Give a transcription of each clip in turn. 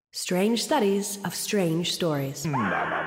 Strange Studies of Strange Stories. There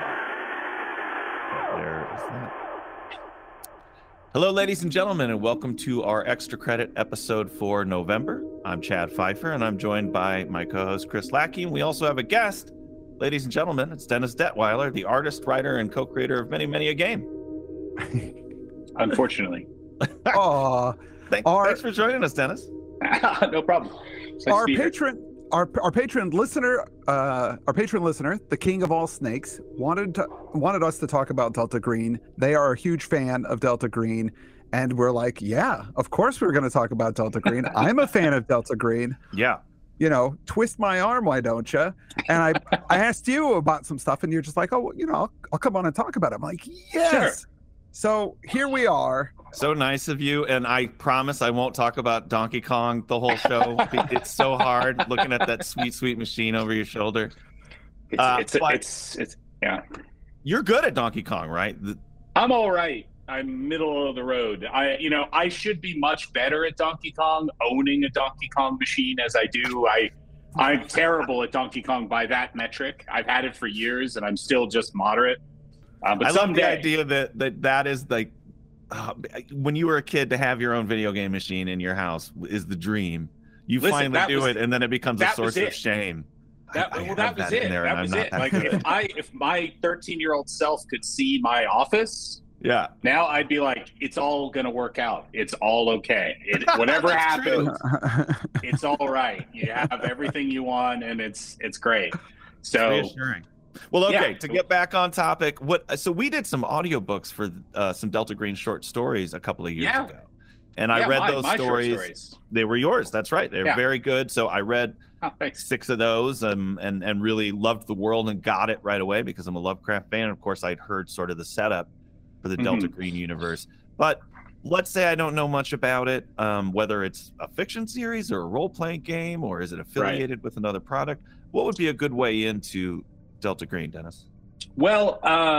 is that. Hello, ladies and gentlemen, and welcome to our extra credit episode for November. I'm Chad Pfeiffer, and I'm joined by my co-host Chris Lackey. And we also have a guest, ladies and gentlemen. It's Dennis Detweiler, the artist, writer, and co-creator of many a game. Unfortunately. Thanks for joining us, Dennis. No problem. Our patron listener, the king of all snakes, wanted us to talk about Delta Green. They are a huge fan of Delta Green, and we're like, yeah, of course we're going to talk about Delta Green. I'm a fan of Delta Green. Yeah. You know, twist my arm, why don't you? And I asked you about some stuff, and you're just like, oh, you know, I'll come on and talk about it. I'm like, yes. Sure. So here we are. So nice of you, and I promise I won't talk about Donkey Kong the whole show. It's so hard looking at that sweet machine over your shoulder. It's yeah. You're good at Donkey Kong, right? I'm all right. I'm middle of the road. I should be much better at Donkey Kong, owning a Donkey Kong machine as I do. I'm terrible at Donkey Kong by that metric. I've had it for years, and I'm still just moderate. But I someday, love the idea that is like. When you were a kid, to have your own video game machine in your house is the dream. Finally do it, and then it becomes a source of shame. That was it. Like if my 13-year-old self could see my office, yeah, now I'd be like, it's all gonna work out. It's all okay. Whatever happens, it's all right. You have everything you want, and it's great. So reassuring. Well, okay, to get back on topic, so we did some audiobooks for some Delta Green short stories a couple of years ago. And I read those stories. They were yours. That's right. They're very good. So I read 6 of those and really loved the world and got it right away because I'm a Lovecraft fan. Of course, I'd heard sort of the setup for the Delta Green universe. But let's say I don't know much about it, whether it's a fiction series or a role-playing game, or is it affiliated with another product? What would be a good way into Delta Green, Dennis? Well,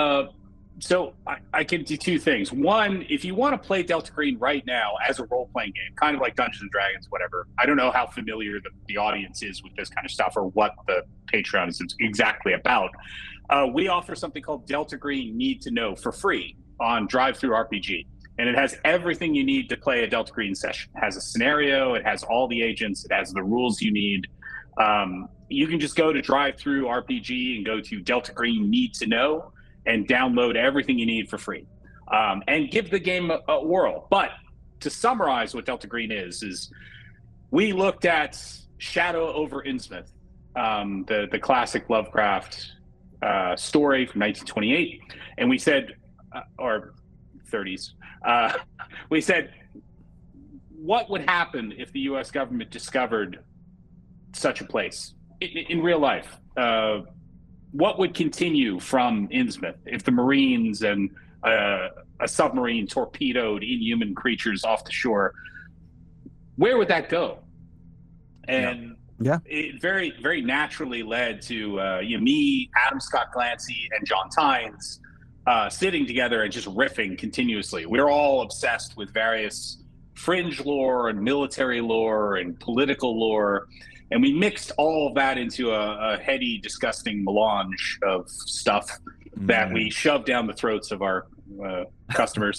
so I can do 2 things. One, if you want to play Delta Green right now as a role-playing game, kind of like Dungeons and Dragons, whatever. I don't know how familiar the audience is with this kind of stuff or what the Patreon is exactly about. We offer something called Delta Green Need to Know for free on Drive-Thru RPG. And it has everything you need to play a Delta Green session. It has a scenario, it has all the agents, it has the rules you need. You can just go to Drive-Thru RPG and go to Delta Green Need to Know and download everything you need for free, and give the game a whirl. But to summarize what Delta Green is we looked at Shadow over Innsmouth, the classic Lovecraft story from 1928, and we said, or 30s, we said, what would happen if the U.S. government discovered such a place in real life? What would continue from Innsmouth if the Marines and a submarine torpedoed inhuman creatures off the shore? Where would that go? And it very, very naturally led to me, Adam Scott Glancy, and John Tynes sitting together and just riffing continuously. We're all obsessed with various fringe lore and military lore and political lore. And we mixed all of that into a heady, disgusting melange of stuff that we shoved down the throats of our customers.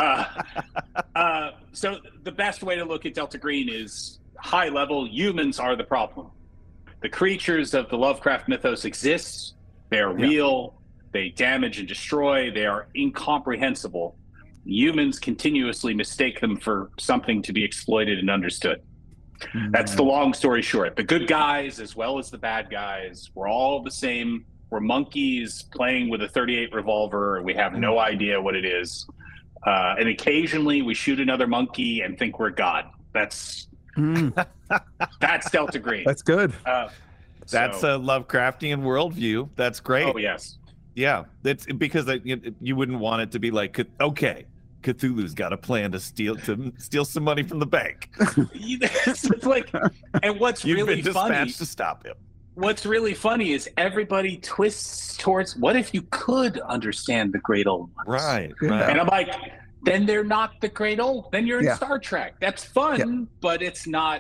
So the best way to look at Delta Green is high level. Humans are the problem. The creatures of the Lovecraft mythos exist. They are real. They damage and destroy. They are incomprehensible. Humans continuously mistake them for something to be exploited and understood. That's the long story short. The good guys as well as the bad guys, we're all the same. We're monkeys playing with a .38 revolver, and we have no idea what it is. And occasionally we shoot another monkey and think we're God. That's Delta Green. That's good. That's a Lovecraftian worldview. That's great. Oh, yes. Yeah. That's because you wouldn't want it to be like, okay, Cthulhu's got a plan to steal some money from the bank. It's like, and what's You've really been funny dispatched to stop him. What's really funny is everybody twists towards, what if you could understand the great old ones? Right. And I'm like, then they're not the great old. Then you're in Star Trek. That's fun, but it's not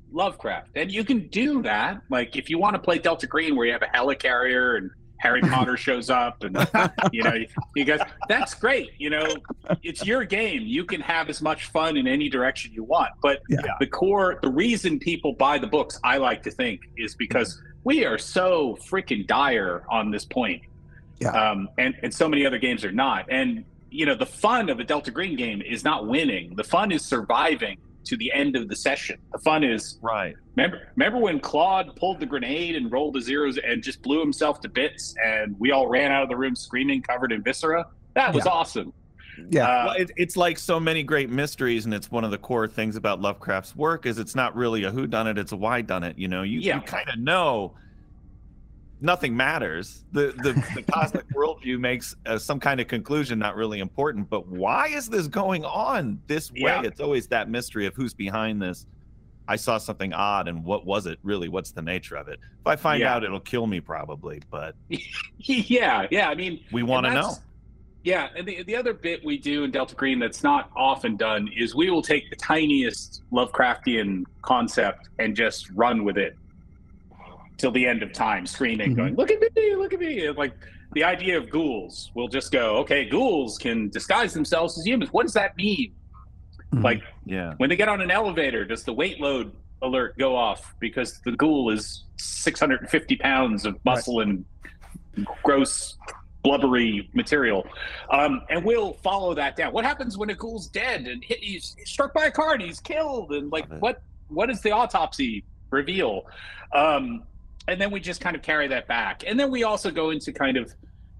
Lovecraft. And you can do that. Like, if you want to play Delta Green where you have a helicarrier and Harry Potter shows up and, you guys, that's great. It's your game. You can have as much fun in any direction you want. But the reason people buy the books, I like to think, is because we are so freaking dire on this point. Yeah. And so many other games are not. And, the fun of a Delta Green game is not winning. The fun is surviving to the end of the session. The fun is right. Remember when Claude pulled the grenade and rolled the zeros and just blew himself to bits, and we all ran out of the room screaming, covered in viscera? That was awesome. Yeah, well, it's like so many great mysteries, and it's one of the core things about Lovecraft's work is it's not really a whodunit, it's a whydunit. You kind of know nothing matters. The cosmic worldview makes some kind of conclusion not really important, but why is this going on this way? It's always that mystery of who's behind this. I saw something odd, and what was it really? What's the nature of it? If I find out, it'll kill me probably, but I mean, we want to know. Yeah, and the other bit we do in Delta Green that's not often done is we will take the tiniest Lovecraftian concept and just run with it till the end of time, screaming, going, look at me. And like the idea of ghouls, we'll just go, okay, ghouls can disguise themselves as humans. What does that mean? Like, when they get on an elevator, does the weight load alert go off because the ghoul is 650 pounds of muscle and gross blubbery material? And we'll follow that down. What happens when a ghoul's dead and he's struck by a car and he's killed? And like, what does the autopsy reveal? And then we just kind of carry that back. And then we also go into kind of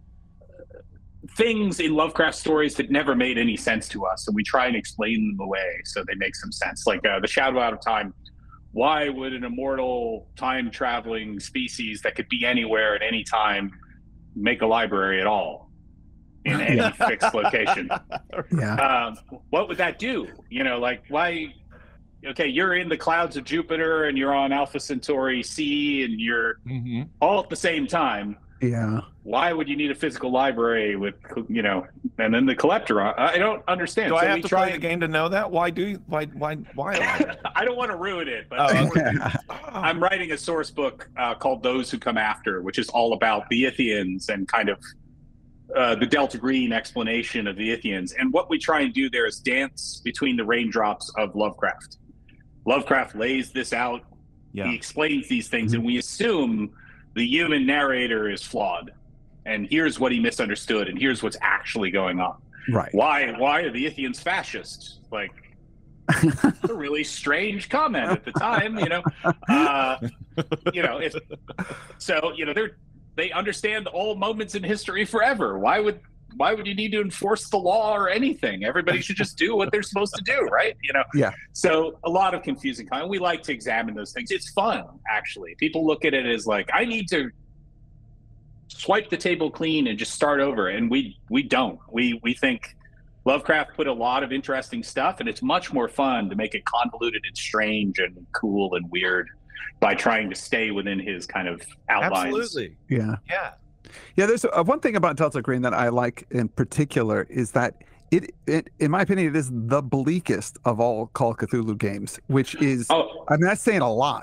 things in Lovecraft stories that never made any sense to us. And we try and explain them away so they make some sense. Like the Shadow Out of Time. Why would an immortal time-traveling species that could be anywhere at any time make a library at all in any fixed location? What would that do? Like, why... Okay, you're in the clouds of Jupiter and you're on Alpha Centauri C and you're all at the same time. Yeah. Why would you need a physical library with, and then the collector? I don't understand. Do I have to play the game to know that? Why? I don't want to ruin it, but I'm writing a source book called Those Who Come After, which is all about the Ithians and kind of the Delta Green explanation of the Ithians. And what we try and do there is dance between the raindrops of Lovecraft. Lovecraft lays this out. He explains these things, and we assume the human narrator is flawed. And here's what he misunderstood, and here's what's actually going on. Right. Why are the Ithians fascists? Like, a really strange comment at the time, they understand all moments in history forever. Why would you need to enforce the law or anything? Everybody should just do what they're supposed to do, right? So a lot of confusing content. We like to examine those things. It's fun, actually. People look at it as like, I need to swipe the table clean and just start over, and we don't. We think Lovecraft put a lot of interesting stuff, and it's much more fun to make it convoluted and strange and cool and weird by trying to stay within his kind of outlines. Absolutely. Yeah. There's one thing about Delta Green that I like in particular is that it in my opinion, it is the bleakest of all Call of Cthulhu games, which is, I mean, that's saying a lot.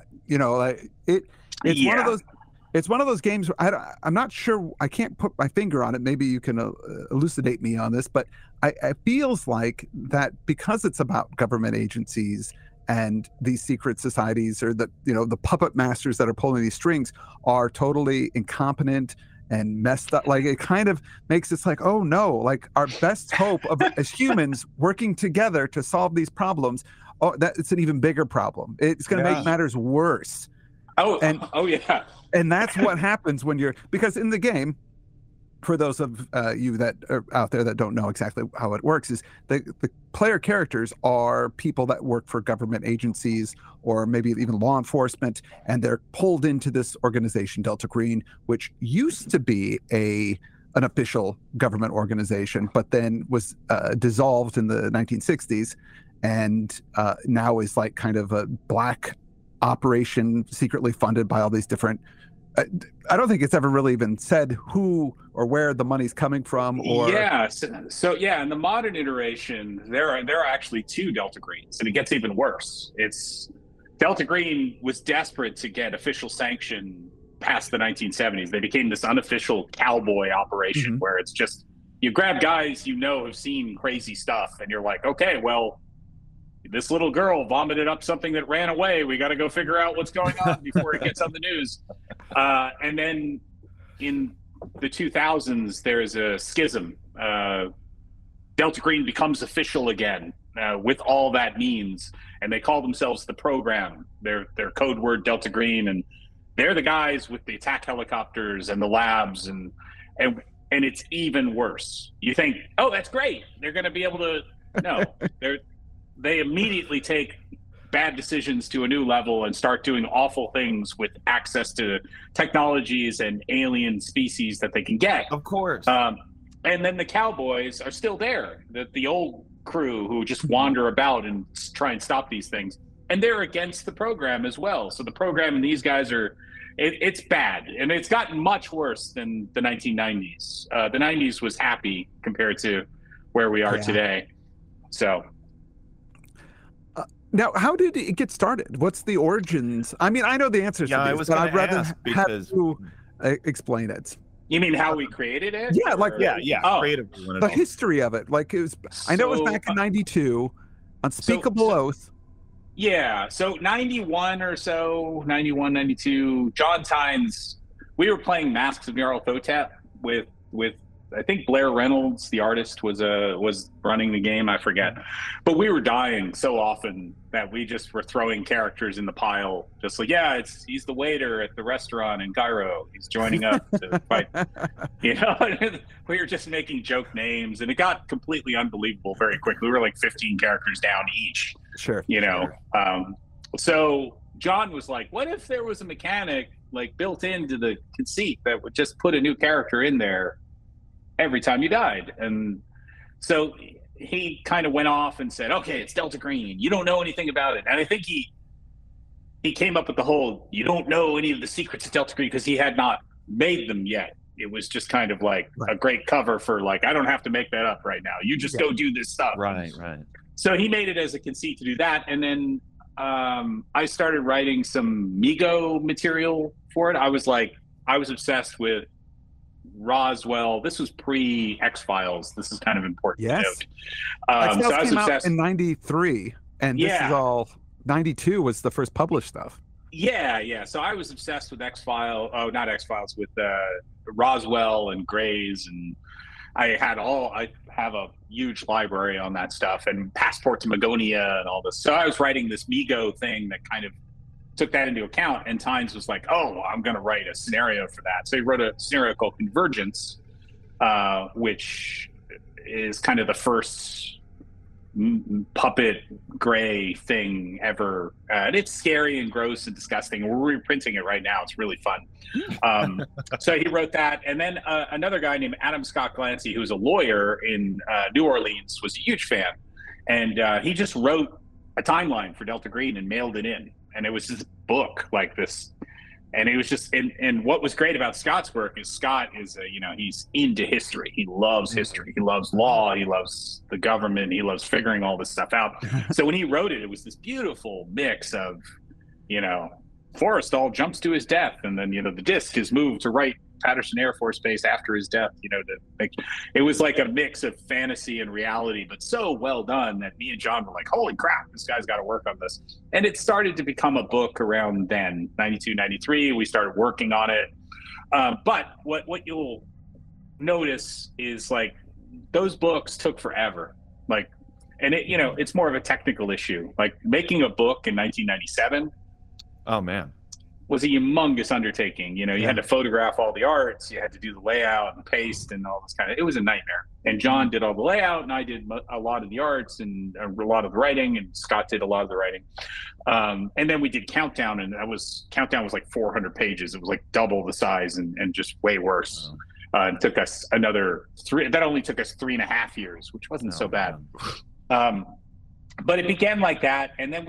It's one of those games. I'm not sure. I can't put my finger on it. Maybe you can elucidate me on this, but it feels like that because it's about government agencies and these secret societies, or the puppet masters that are pulling these strings, are totally incompetent and messed up. Like, it kind of makes it like, oh no, like our best hope of as humans working together to solve these problems, that it's an even bigger problem. It's going to make matters worse. And that's what happens when because in the game, for those of you that are out there that don't know exactly how it works, is the player characters are people that work for government agencies or maybe even law enforcement, and they're pulled into this organization, Delta Green, which used to be an official government organization, but then was dissolved in the 1960s, and now is like kind of a black operation secretly funded by all these different I don't think it's ever really even said who or where the money's coming from. Or so in the modern iteration, there are actually two Delta Greens, and it gets even worse. It's Delta Green was desperate to get official sanction past the 1970s. They became this unofficial cowboy operation where it's just you grab guys have seen crazy stuff, and you're like, okay, well, this little girl vomited up something that ran away. We got to go figure out what's going on before it gets on the news. And then in the 2000s, there is a schism. Delta Green becomes official again with all that means, and they call themselves the Program. Their code word Delta Green, and they're the guys with the attack helicopters and the labs, and it's even worse. You think, oh, that's great. They're going to be able to. No, they immediately take bad decisions to a new level and start doing awful things with access to technologies and alien species that they can get. Of course. And then the cowboys are still there, the old crew who just wander about and try and stop these things. And they're against the Program as well. So the Program and these guys it's bad. And it's gotten much worse than the 1990s. The 90s was happy compared to where we are today. So... Now, how did it get started? What's the origins? I mean, I know the answers to these, but I'd rather have you explain it. You mean how we created it? Yeah, like creatively. The history of it. Like it was. I know it was back in '92, Unspeakable Oath. Yeah, so 91 or so, 91, 92. John Tynes. We were playing Masks of Nyarlathotep with I think Blair Reynolds, the artist, was running the game. I forget, but we were dying so often that we just were throwing characters in the pile. Just like, he's the waiter at the restaurant in Cairo. He's joining up to fight. We were just making joke names, and it got completely unbelievable very quickly. We were like 15 characters down each. Sure. So John was like, "What if there was a mechanic like built into the conceit that would just put a new character in there every time you died?" And so he kind of went off and said, okay, it's Delta Green. You don't know anything about it. And I think he came up with the whole, you don't know any of the secrets of Delta Green, because he had not made them yet. It was just kind of like a great cover for like, I don't have to make that up right now. You just go do this stuff. Right. So he made it as a conceit to do that. And then I started writing some Mego material for it. I was obsessed with Roswell. This was pre X-Files. This is kind of important to note. X-Files so I was came obsessed out in 93, and this is all 92 was the first published stuff. Yeah. So I was obsessed with not X-Files, with Roswell and Greys, and I have a huge library on that stuff, and Passport to Magonia and all this. So I was writing this Mego thing that kind of took that into account, and Tynes was like, oh, I'm going to write a scenario for that. So he wrote a scenario called Convergence, which is kind of the first puppet gray thing ever. And it's scary and gross and disgusting. We're reprinting it right now. It's really fun. So he wrote that. And then another guy named Adam Scott Glancy, who's a lawyer in New Orleans, was a huge fan. And he just wrote a timeline for Delta Green and mailed it in. And it was this book like this. And it was just, and what was great about Scott's work is Scott is, he's into history. He loves history. He loves law. He loves the government. He loves figuring all this stuff out. So when he wrote it, it was this beautiful mix of, Forrestal jumps to his death. And then, the disc is moved to Wright Patterson Air Force Base after his death, it was like a mix of fantasy and reality, but so well done that me and John were like, holy crap, this guy's got to work on this. And it started to become a book around then, 92, 93. We started working on it. But what you'll notice is like those books took forever. Like, and it's more of a technical issue. Like making a book in 1997. Oh man. Was a humongous undertaking. You had to photograph all the arts, you had to do the layout and paste and all this it was a nightmare. And John did all the layout, and I did a lot of the arts and a lot of the writing, and Scott did a lot of the writing. And then we did Countdown, and Countdown was like 400 pages. It was like double the size and just way worse. It took us that only took us 3.5 years, which wasn't so bad. But it began like that. And then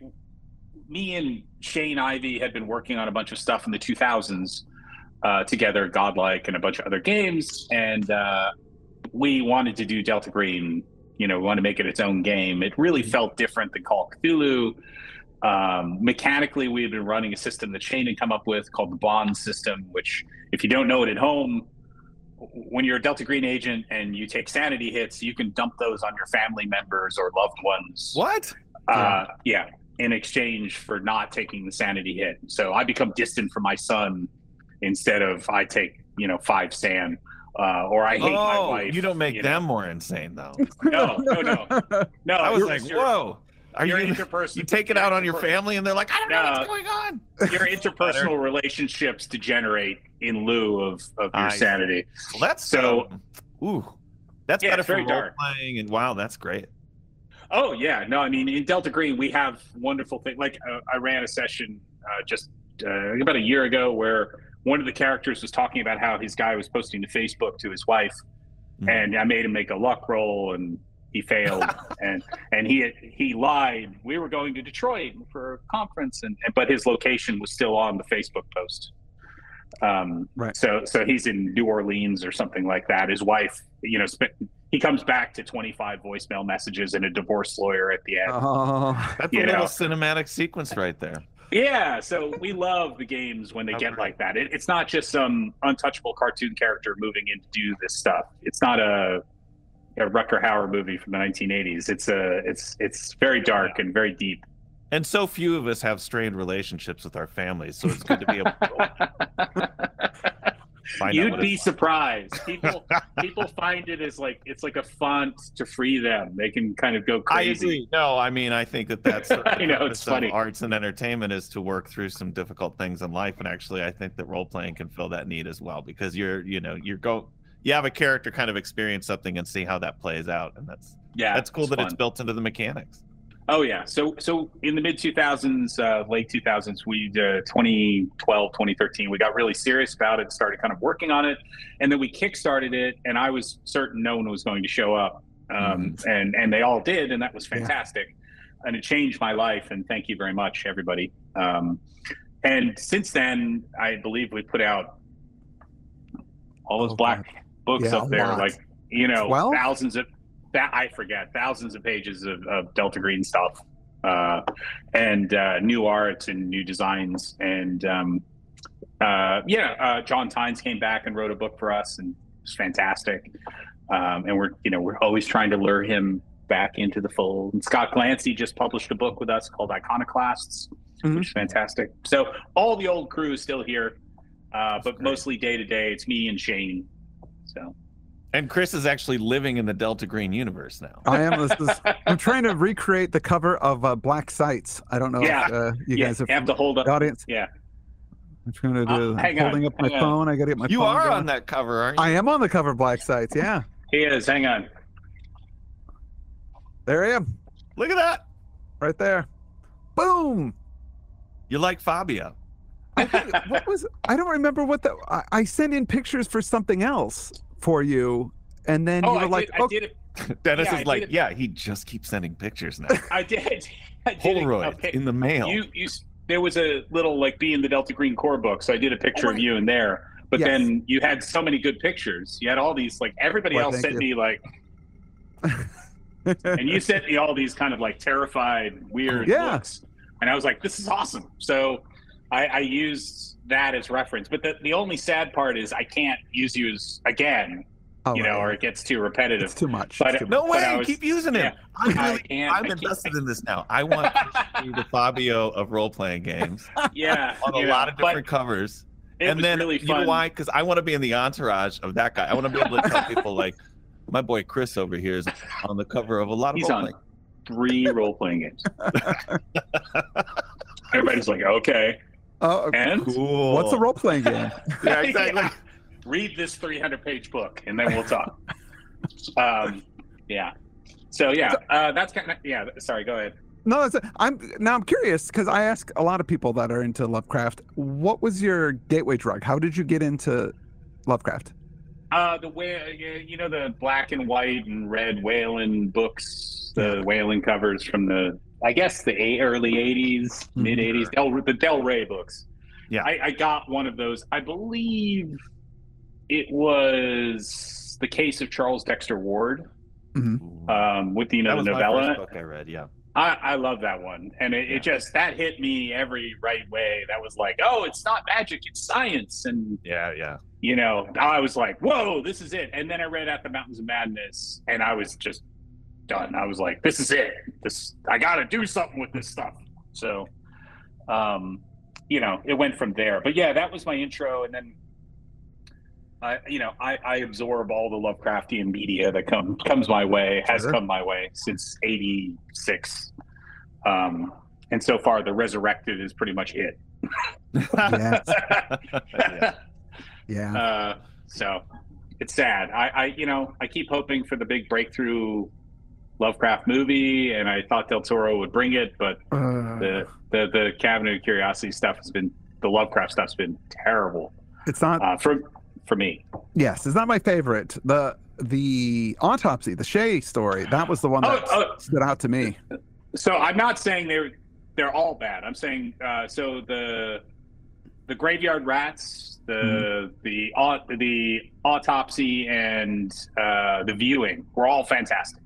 me and Shane Ivey had been working on a bunch of stuff in the 2000s together, Godlike and a bunch of other games. And we wanted to do Delta Green. We wanted to make it its own game. It really felt different than Call of Cthulhu. Mechanically, we had been running a system that Shane had come up with called the Bond system, which, if you don't know it at home, when you're a Delta Green agent and you take sanity hits, you can dump those on your family members or loved ones. What? Yeah, in exchange for not taking the sanity hit. So I become distant from my son instead of I take, 5 san. Or I hate my wife. You don't make them more insane, though. No. I was like, whoa. You take it out on your family, and they're like, I don't know what's going on. Your interpersonal relationships degenerate in lieu of your sanity. Well, that's that's better for role playing, and wow, that's great. Oh yeah, no, I mean in Delta Green we have wonderful things. Like I ran a session just about a year ago where one of the characters was talking about how his guy was posting to Facebook to his wife, and I made him make a luck roll, and he failed, and he lied. We were going to Detroit for a conference, but his location was still on the Facebook post. Right. So he's in New Orleans or something like that. His wife, he comes back to 25 voicemail messages and a divorce lawyer at the end. That's a little cinematic sequence right there. Yeah, so we love the games when they get like that. It's not just some untouchable cartoon character moving in to do this stuff. It's not a Rutger Hauer movie from the 1980s. It's very dark and very deep. And so few of us have strained relationships with our families, so it's good to be able to You'd be surprised. People find it as it's like a font to free them. They can kind of go crazy. I agree. No, I mean, I think that's I know, it's funny. Arts and entertainment is to work through some difficult things in life, and actually I think that role playing can fill that need as well, because you have a character kind of experience something and see how that plays out, and that's cool that it's built into the mechanics. Oh yeah. So in the mid 2000s, late 2000s, 2012, 2013, we got really serious about it and started kind of working on it. And then we kickstarted it, and I was certain no one was going to show up. And they all did, and that was fantastic. Yeah. And it changed my life, and thank you very much, everybody. And since then, I believe we put out all those black books up there, thousands of thousands of pages of Delta Green stuff, and new art and new designs. And John Tynes came back and wrote a book for us, and it was fantastic. And we're always trying to lure him back into the fold. And Scott Glancy just published a book with us called Iconoclasts, which is fantastic. So all the old crew is still here, but mostly day to day, it's me and Shane. So. And Chris is actually living in the Delta Green universe now. I am. I'm trying to recreate the cover of Black Sites. I don't know if you guys have to hold up the audience. Yeah. I'm trying to do. I'm holding up my phone. I got to get my. You phone are going. On that cover, aren't you? I am on the cover of Black Sites. Yeah. He is. Hang on. There I am. Look at that. Right there. Boom. You like Fabio? I don't remember what I sent in pictures for something else for you, and then you were like, I did it. Dennis is like, he just keeps sending pictures now. I did Polaroid in the mail. There was a little be in the Delta Green core book, so I did a picture of you in there. But then you had so many good pictures. You had all these everybody else sent me and you sent me all these kind of terrified, weird looks, and I was like, this is awesome. So I used that as reference. But the only sad part is I can't use you again. Or it gets too repetitive. It's too much. But no way, keep using him. Yeah, I'm invested in this now. I want to be the Fabio of role-playing games. Yeah, on a lot of different covers. And then really you know why? Because I want to be in the entourage of that guy. I want to be able to tell people my boy Chris over here is on the cover of a lot of role-playing. He's on 3 role-playing games. Everybody's like, okay. Oh, and cool. What's a role-playing game? Yeah, exactly. Read this 300-page book, and then we'll talk. So that's kind of Sorry, go ahead. No, I'm curious because I ask a lot of people that are into Lovecraft. What was your gateway drug? How did you get into Lovecraft? The black and white and red Whalen books, the Whalen covers from the early 80s, mid 80s, the Del Rey books. Yeah, I got one of those. I believe it was The Case of Charles Dexter Ward, with the that was novella. my first book I read. Yeah. I love that one. And it just, that hit me every right way. That was like, oh, it's not magic, it's science. And yeah. I was like, whoa, this is it. And then I read At the Mountains of Madness, and I was just done. I was like, this is it. I got to do something with this stuff. So, it went from there. But yeah, that was my intro. And then, I absorb all the Lovecraftian media that comes my way, has come my way since '86. And so far, The Resurrected is pretty much it. Yeah. So it's sad. I keep hoping for the big breakthrough Lovecraft movie, and I thought Del Toro would bring it, but the Cabinet of Curiosity stuff the Lovecraft stuff's been terrible. It's not for me. Yes, it's not my favorite. The autopsy, the Shea story, that was the one that stood out to me. So I'm not saying they're all bad. I'm saying so the Graveyard Rats, the autopsy, and the Viewing were all fantastic.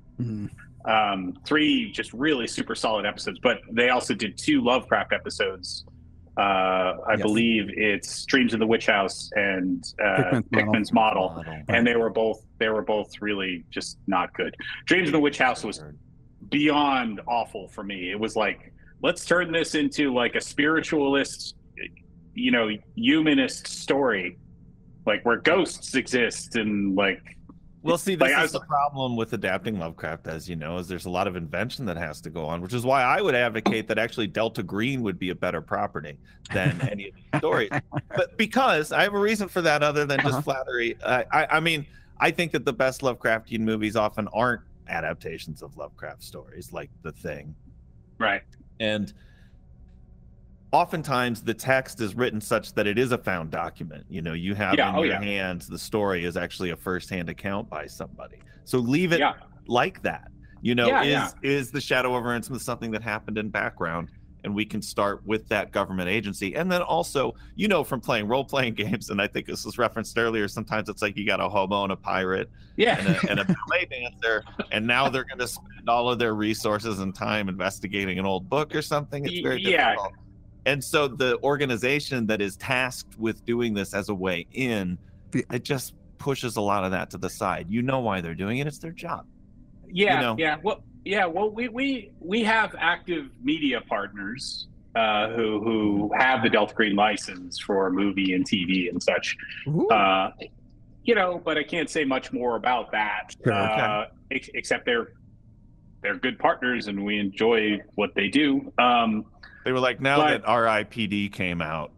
3 just really super solid episodes, but they also did 2 Lovecraft episodes. I believe it's Dreams of the Witch House and Pickman's Model, and they were both really just not good. Dreams of the Witch House was beyond awful for me. It was like, let's turn this into like a spiritualist, humanist story, like where ghosts exist and like. Well, see, this is the problem with adapting Lovecraft, as you know, is there's a lot of invention that has to go on, which is why I would advocate that actually Delta Green would be a better property than any of these stories. But because I have a reason for that other than just flattery. I mean, I think that the best Lovecraftian movies often aren't adaptations of Lovecraft stories, like The Thing. Right. And oftentimes the text is written such that it is a found document. You have in your hands, the story is actually a firsthand account by somebody. So leave it like that. Is the Shadow over Innsmouth something that happened in background? And we can start with that government agency. And then also, from playing role-playing games, and I think this was referenced earlier, sometimes it's like you got a hobo and a pirate and a ballet dancer, and now they're going to spend all of their resources and time investigating an old book or something. It's very difficult. And so the organization that is tasked with doing this as a way in, it just pushes a lot of that to the side. Why they're doing it. It's their job. Yeah. Well, we have active media partners who have the Delta Green license for movie and TV and such. But I can't say much more about that. Except they're good partners and we enjoy what they do. They were like, now that RIPD came out,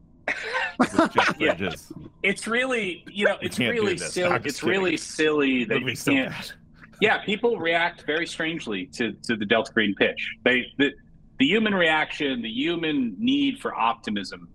it's really, it's really silly. It's really silly that you can't. Yeah, people react very strangely to the Delta Green pitch. The human reaction, the human need for optimism,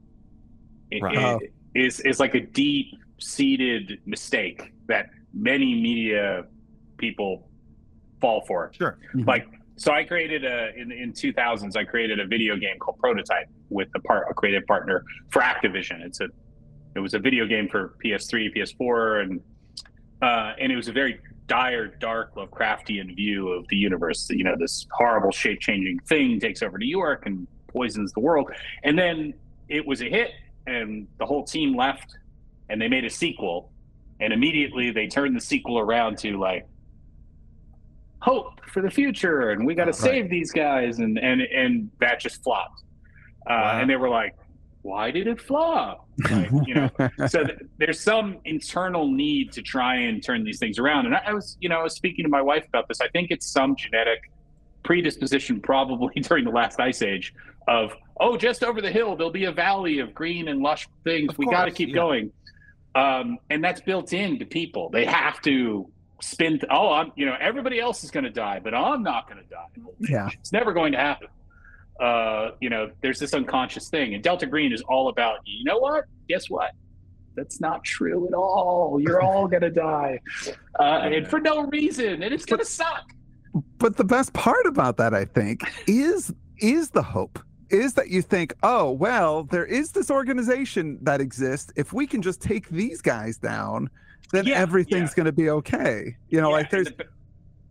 is like a deep-seated mistake that many media people fall for. Sure. So I created in 2000s, I created a video game called Prototype with a creative partner for Activision. It was a video game for PS3, PS4, and it was a very dire, dark, Lovecraftian view of the universe. This horrible shape-changing thing takes over New York and poisons the world. And then it was a hit, and the whole team left, and they made a sequel. And immediately they turned the sequel around to like, hope for the future, and we got to save these guys, and that just flopped. And they were like, why did it flop? So there's some internal need to try and turn these things around. And I was speaking to my wife about this. I think it's some genetic predisposition, probably during the last ice age, of just over the hill there'll be a valley of green and lush things. We got to keep going, and that's built into people. They have to spin. Everybody else is going to die, but I'm not going to die. Yeah, it's never going to happen. There's this unconscious thing, and Delta Green is all about, guess what? That's not true at all. You're all going to die. And for no reason, and it's going to suck. But the best part about that, I think, is the hope. Is that you think, oh, well, there is this organization that exists. If we can just take these guys down, then everything's going to be okay.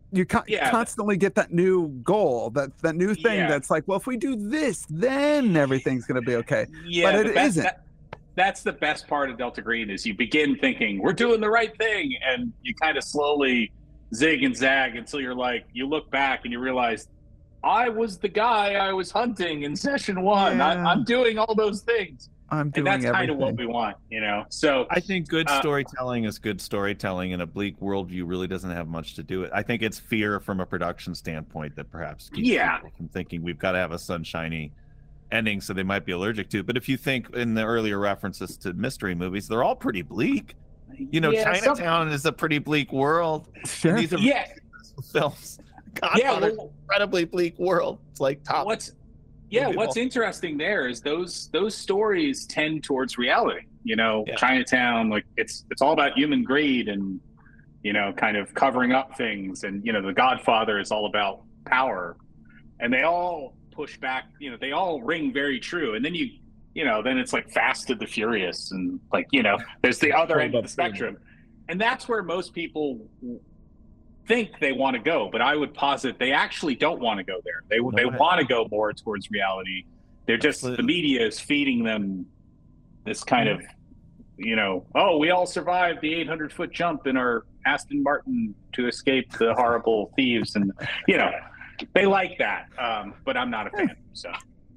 you constantly get that new goal, that new thing that's like, well, if we do this, then everything's going to be okay. Yeah, but it isn't. That's the best part of Delta Green is you begin thinking we're doing the right thing, and you kind of slowly zig and zag until you're like, you look back and you realize, I was the guy I was hunting in session 1. Yeah. I'm doing all those things. And that's kind of what we want, So I think good storytelling is good storytelling, and a bleak worldview really doesn't have much to do with it. I think it's fear from a production standpoint that perhaps keeps people from thinking we've got to have a sunshiny ending, so they might be allergic to. But if you think in the earlier references to mystery movies, they're all pretty bleak. Chinatown is a pretty bleak world. Sure. These are films. Godfather, incredibly bleak world. It's like top. What's interesting there is those stories tend towards reality. Chinatown, like it's all about human greed and kind of covering up things, and The Godfather is all about power, and they all push back. They all ring very true, and then then it's like Fast and the Furious, and there's the other end of the spectrum, and that's where most people think they want to go, but I would posit they actually don't want to go there. They want to go more towards reality. They're just the media is feeding them this kind of, we all survived the 800-foot jump in our Aston Martin to escape the horrible thieves, and they like that. But I'm not a fan. So,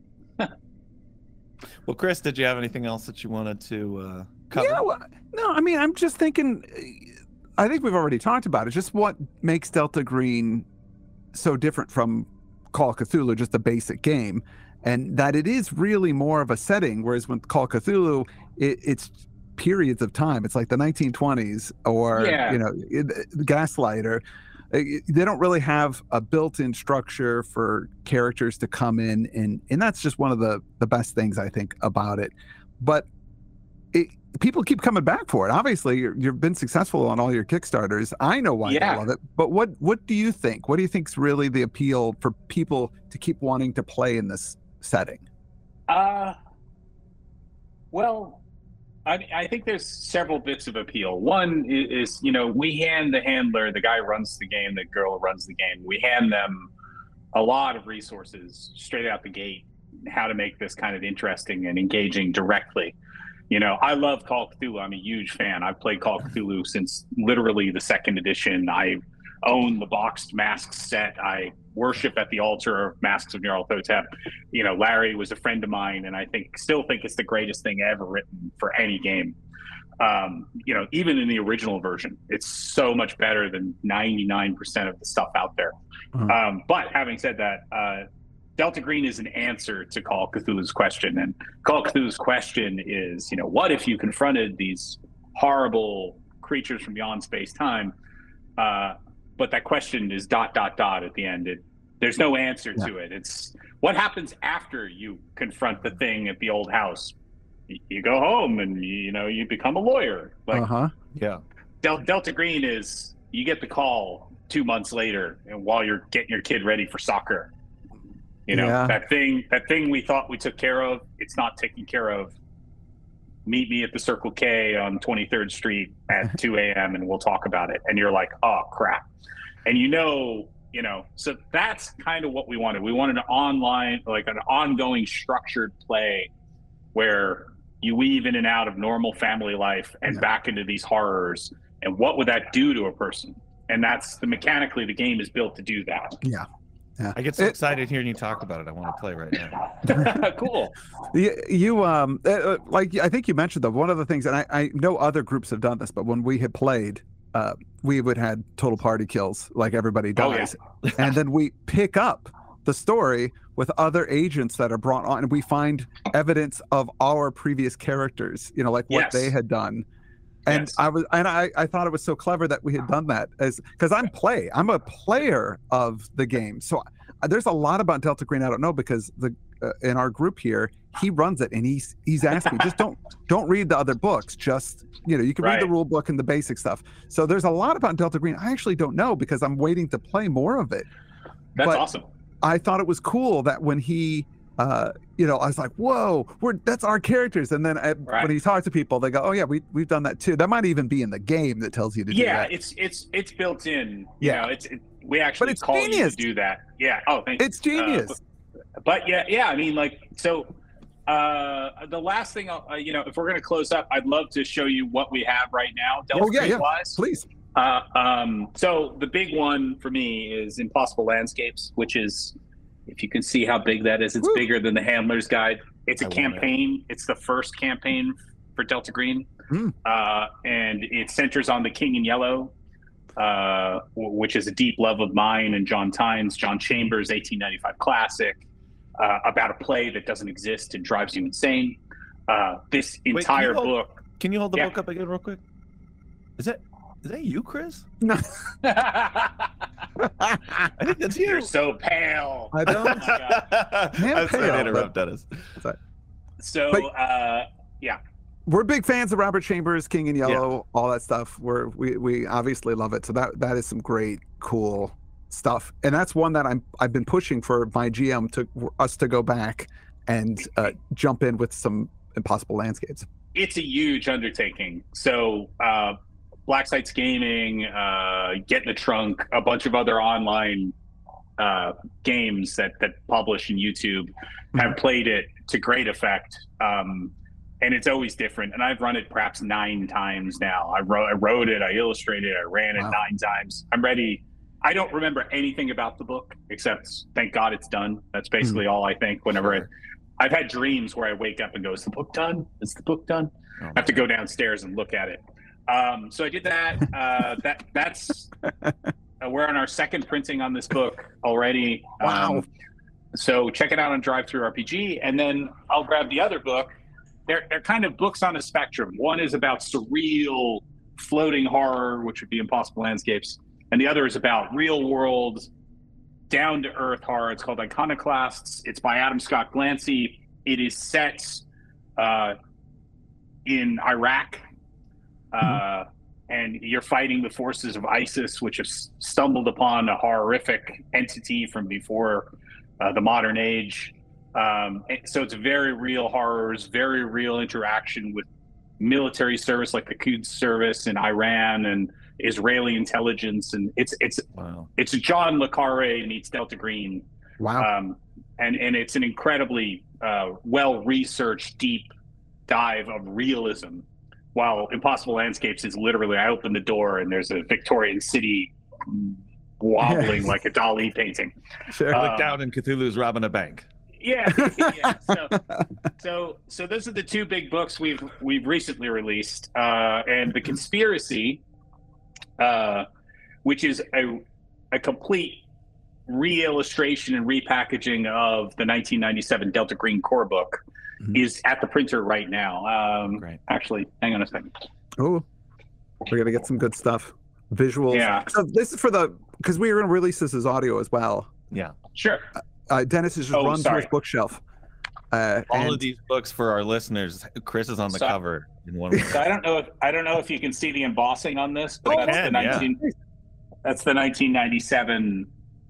well, Chris, did you have anything else that you wanted to cover? Yeah, no, I mean, I'm just thinking. I think we've already talked about it. Just what makes Delta Green so different from Call of Cthulhu, just a basic game, and that it is really more of a setting. Whereas with Call of Cthulhu, it's periods of time. It's like the 1920s or Gaslighter. They don't really have a built-in structure for characters to come in, and that's just one of the best things I think about it. But people keep coming back for it. Obviously, you've been successful on all your Kickstarters. I know why they love it. But what do you think? What do you think's really the appeal for people to keep wanting to play in this setting? Well, I think there's several bits of appeal. One is, we hand the handler, the guy who runs the game, the girl who runs the game, we hand them a lot of resources straight out the gate, how to make this kind of interesting and engaging directly. I love Call of Cthulhu. I'm a huge fan. I've played Call of Cthulhu since literally the 2nd edition. I own the boxed masks set. I worship at the altar of Masks of Nyarlathotep. Larry was a friend of mine, and I still think it's the greatest thing ever written for any game. Even in the original version, it's so much better than 99% of the stuff out there. Mm-hmm. But having said that, Delta Green is an answer to Call of Cthulhu's question. And Call of Cthulhu's question is, what if you confronted these horrible creatures from beyond space-time, but that question is ... at the end. There's no answer to it. It's what happens after you confront the thing at the old house. You go home and, you become a lawyer. Delta Green is, you get the call 2 months later, and while you're getting your kid ready for soccer. That thing we thought we took care of, it's not taken care of. Meet me at the Circle K on 23rd Street at 2 a.m. and we'll talk about it. And you're like, oh, crap. And so that's kind of what we wanted. We wanted an online, like an ongoing structured play where you weave in and out of normal family life and back into these horrors. And what would that do to a person? And that's mechanically the game is built to do that. Yeah. Yeah. I get so excited hearing you talk about it. I want to play right now. Cool. You I think you mentioned that one of the things, and I know other groups have done this, but when we had played, we would had total party kills, like everybody dies, and then we pick up the story with other agents that are brought on, and we find evidence of our previous characters, like what they had done. And I thought it was so clever that we had done that, because I'm a player of the game. So there's a lot about Delta Green I don't know, because in our group here, he runs it, and he's asked me, just don't read the other books. Just you can read the rule book and the basic stuff. So there's a lot about Delta Green I actually don't know, because I'm waiting to play more of it. That's awesome. I thought it was cool that when he I was like, whoa, that's our characters. And then when he talks to people, they go, oh yeah, we've done that too. That might even be in the game that tells you to do that. It's built in. we actually call genius. You to do that. Yeah. Oh, thank you. It's genius. But yeah. I mean, like, so the last thing, if we're going to close up, I'd love to show you what we have right now. Wise. Please. So the big one for me is Impossible Landscapes, which is, if you can see how big that is, it's bigger than the Handler's Guide. It's a campaign. It's the first campaign for Delta Green. And it centers on the King in Yellow, which is a deep love of mine and John Tynes, John Chambers' 1895 classic, about a play that doesn't exist and drives you insane. This entire book. Can you hold the book up again real quick? Is that you, Chris? No. I think that's you. You're so pale. I don't. Oh my God. I'm sorry to interrupt, Dennis. So, we're big fans of Robert Chambers, King in Yellow, all that stuff. We obviously love it. So that is some great, cool stuff. And that's one that I've been pushing for my GM us to go back and jump in with some Impossible Landscapes. It's a huge undertaking. So Black Sites Gaming, Get in the Trunk, a bunch of other online games that publish in YouTube have played it to great effect. And it's always different. And I've run it perhaps 9 times now. I wrote it, I illustrated it, I ran it 9 times. I'm ready. I don't remember anything about the book except thank God it's done. That's basically all I think whenever I've had dreams where I wake up and go, is the book done? Is the book done? I have to go downstairs and look at it. So I did that. That's we're on our second printing on this book already. Wow. So check it out on DriveThruRPG, and then I'll grab the other book. They're kind of books on a spectrum. One is about surreal floating horror, which would be Impossible Landscapes, and the other is about real world, down to earth horror. It's called Iconoclasts. It's by Adam Scott Glancy. It is set in Iraq. And you're fighting the forces of ISIS, which have stumbled upon a horrific entity from before the modern age. So it's very real horrors, very real interaction with military service like the Quds service in Iran and Israeli intelligence. And it's John le Carré meets Delta Green. Wow. And it's an incredibly well-researched, deep dive of realism. While Impossible Landscapes is literally, I open the door and there's a Victorian city wobbling like a Dali painting. Sure. Look down and Cthulhu's robbing a bank. Yeah. So those are the 2 big books we've recently released, and The Conspiracy, which is a complete re-illustration and repackaging of the 1997 Delta Green core book. Is at the printer right now. Actually, hang on a second. Oh, we're gonna get some good stuff. Visuals. Yeah. So this is because we are gonna release this as audio as well. Yeah. Sure. Dennis has just run through his bookshelf. All of these books for our listeners. Chris is on the cover in one. So I don't know if you can see the embossing on this, but that's the 1997.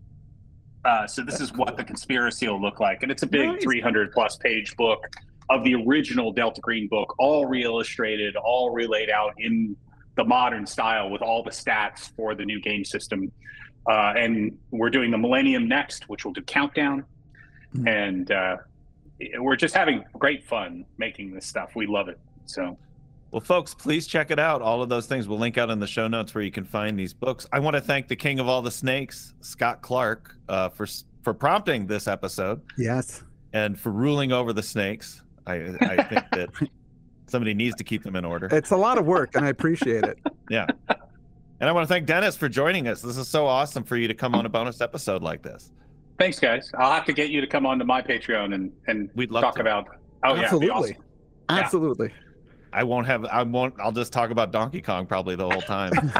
So this is what The Conspiracy will look like. And it's a big 300-plus page book of the original Delta Green book, all re-illustrated, all relayed out in the modern style with all the stats for the new game system. And we're doing the Millennium next, which will do Countdown. And we're just having great fun making this stuff. We love it. So... Well, folks, please check it out. All of those things we'll link out in the show notes where you can find these books. I want to thank the king of all the snakes, Scott Clark, for prompting this episode. Yes. And for ruling over the snakes. I think that somebody needs to keep them in order. It's a lot of work, and I appreciate it. Yeah. And I want to thank Dennis for joining us. This is so awesome for you to come on a bonus episode like this. Thanks, guys. I'll have to get you to come on to my Patreon and we'd love talk to. About. Absolutely. Yeah, awesome. Absolutely. I'll just talk about Donkey Kong probably the whole time.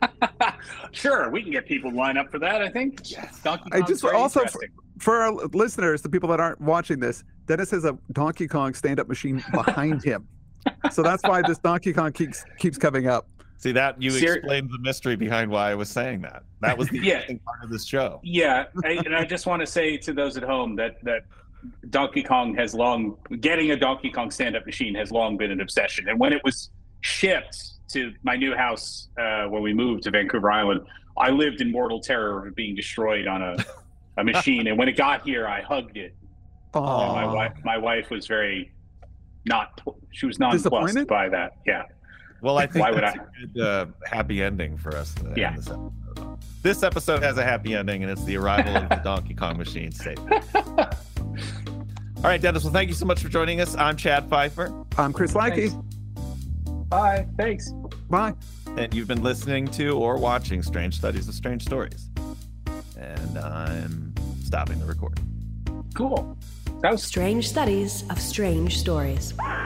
Sure, we can get people lined up for that, I think. Yes. Donkey Kong's also for our listeners, the people that aren't watching this, Dennis has a Donkey Kong stand-up machine behind him. So that's why this Donkey Kong keeps coming up. See that you explained the mystery behind why I was saying that. That was the interesting part of this show. Yeah, and I just want to say to those at home that Donkey Kong getting a Donkey Kong stand-up machine has long been an obsession. And when it was shipped to my new house when we moved to Vancouver Island, I lived in mortal terror of being destroyed on a machine. And when it got here, I hugged it. My wife was she was nonplussed by that. Yeah. Well, I think that's a good happy ending for us to end this episode. This episode has a happy ending, and it's the arrival of the Donkey Kong machine safely. All right, Dennis, well, thank you so much for joining us. I'm Chad Pfeiffer. I'm Chris Lackey. Bye. Thanks. Bye. And you've been listening to or watching Strange Studies of Strange Stories. And I'm stopping the recording. Cool. Strange Studies of Strange Stories.